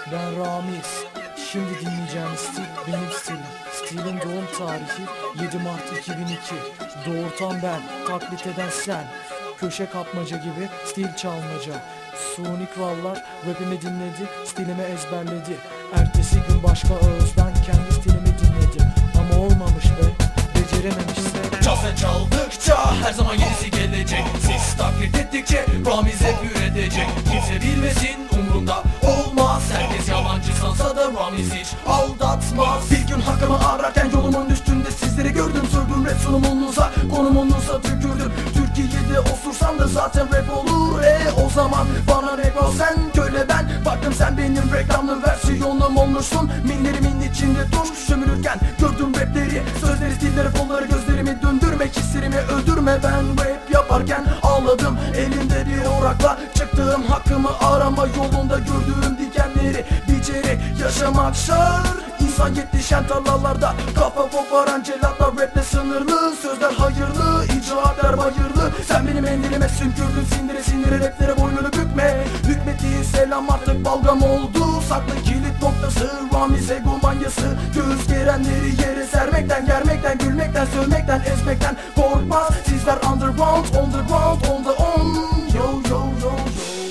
Ben Ramiz. Şimdi dinleyeceğiniz stil benim stilim. Stilin doğum tarihi 7 Mart 2002. Doğurtan ben, taklit eden sen. Köşe kapmaca gibi stil çalmaca. Suni krallar rapimi dinledi, stilimi ezberledi. Ertesi gün başka ağızdan kendi stilimi dinledi. Ama olmamış be, becerememişse. Çal sen çaldıkça her zaman yenisi gelecek. Siz taklit ettikçe Ramiz hep üretecek. Kimse bilmesin umrunda olmaz. Herkes yalancı sansa da Ramiz hiç aldatmaz. Bir gün hakkımı ararken yolumun üstünde sizleri gördüm. Sürdüm rap sunumunuza, konumunuza tükürdüm. Türkiye'de osursam da zaten rap olur. O zaman bana rap ol sen köle ben. Baktım sen benim reklamlı versiyonum olmuşsun. Minlerimin içinde dur sömürürken gördüm rapleri. Sözleri, stilleri, kolları, gözlerimi döndürmek, hislerimi öldürme. Ben rap yaparken ağladım. Elimde bir orakla çıktığım hakkımı arama yolunda gördüğüm dikenleri biçerek yaşamak şart. İnsan yetişen tarlalarda kafa koparan celatlar. Raple sınırlı sözler hayırlı, icraatler bayırlı. Sen benim endilime sümkürdün sindire sindire raplere boynunu bükme. Hükmettiğin selam artık balgam oldu. Saklı kilit noktası Ramiz ego manyası. Göğüs gerenleri yere sermekten, germekten, gülmekten, sövmekten, ezmekten korkmaz. Sizler underground, on the ground, on the on. Yo yo yo yo.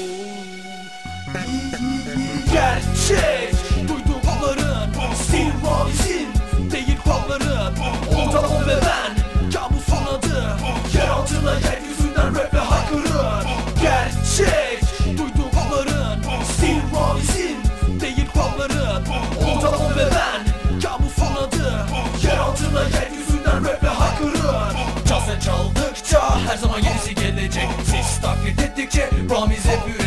Gerçek duydukların stil Ramiz'in değil kolların. Ortalama ve ben kabusun adı. Yer altına yeryüzünden raple haykırır. Gerçek duydukların stil Ramiz'in değil kolların. Ortalama ve ben kabusun adı. Yer altına yeryüzünden raple haykırır. Çal sen çaldıkça her zaman yenisi gelecek. Siz taklit ettikçe Ramiz hep üretecek.